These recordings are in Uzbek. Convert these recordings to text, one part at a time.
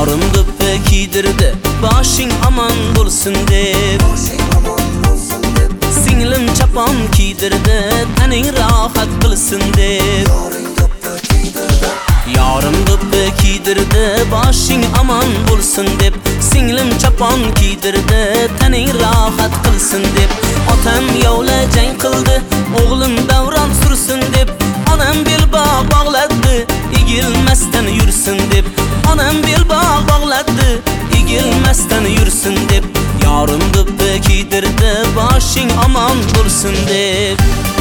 Yarim do'ppi kiydirdi, boshing amon bo'lsin deb. Singlim chapon kiydirdi, taning rohat qilsin deb. Yarim do'ppi kiydirdi, boshing amon bo'lsin deb. Singlim chapon kiydirdi, taning rohat qilsin deb. Otam yovla jang qildi, o'g'lim davron sursin deb. Onam belbog' bog'ladi, egilmasdan yursin deb. Onam belbog' bog'ladi, egilmasdan yursin deb. Yarim do'ppi kiydirdi, boshing amon bo'lsin deb.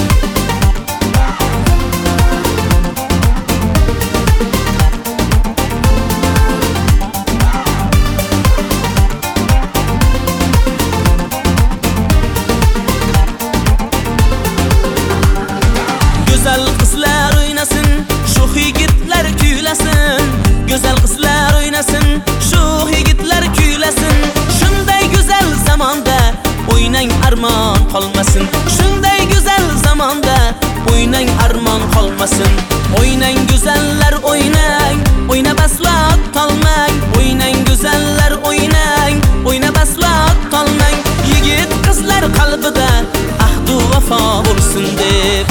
Güzel qizlar o'ynasin, shu yigitlar kuylasin. Güzel qizlar o'ynasin, shu yigitlar kuylasin. Shunday go'zal zamonda o'ynang armon qolmasin. Shunday go'zal zamonda o'ynang armon qolmasin. O'ynang go'zallar o'ynang, o'yna baslab tolmang. O'ynang go'zallar o'ynang, o'yna baslab tolmang. Yigit qizlar qalbida ahdu vafo bo'lsin deb.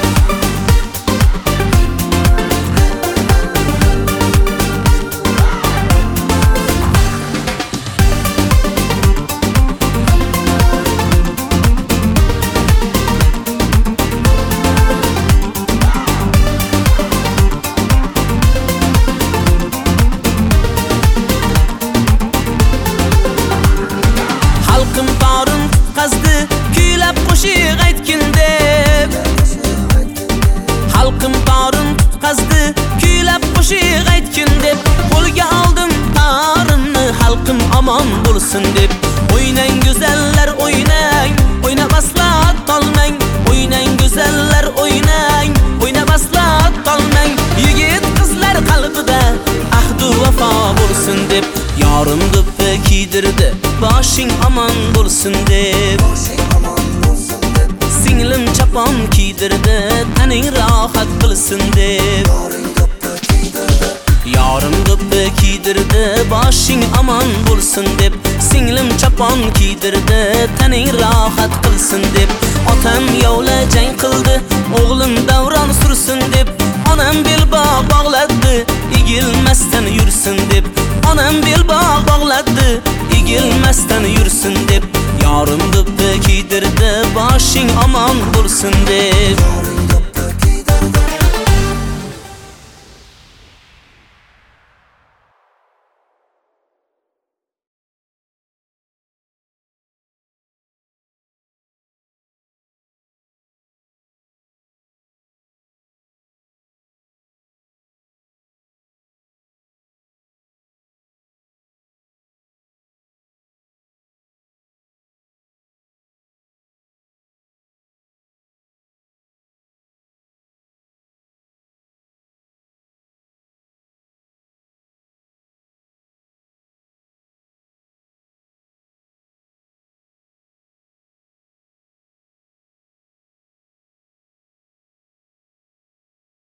Xalqim torin qazdi, kuylab qo'shiq aytgin deb. Xalqim torin qazdi, kuylab qo'shiq aytgin deb. Qo'lga oldim torimni, xalqim amon bo'lsin deb. O'ynang go'zallar o'ynang, o'yna baslab tolmang. O'ynang go'zallar o'ynang, o'yna baslab tolmang. Yigit qizlar qalbida ahdu vafo bo'lsin deb. Yarim do'ppi kiydirdi, boshing amon bo'lsin deb. Singlim chapon kiydirdi, taning rohat qilsin deb. Yarim do'ppi kiydirdi, boshing amon bo'lsin deb. Singlim chapon kiydirdi, taning rohat qilsin deb. Otam yovla jang qildi, o'g'lim davron sursin deb. Onam belbog' bog'ladi, egilmasdan yursin deb. Onam belbog' bog'ladi, egilmasdan yursin deb. Yarim do'ppi kiydirdi, boshing amon bo'lsin deb.